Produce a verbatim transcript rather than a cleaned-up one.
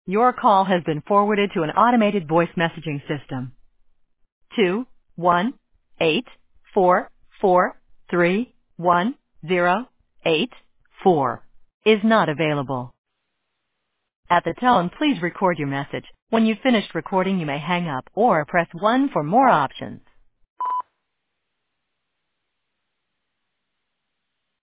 Your call has been forwarded to an automated voice messaging system. Two one eight four four three one zero eight four is not available. At the tone, please record your message. When you've finished recording, you may hang up or press one for more options.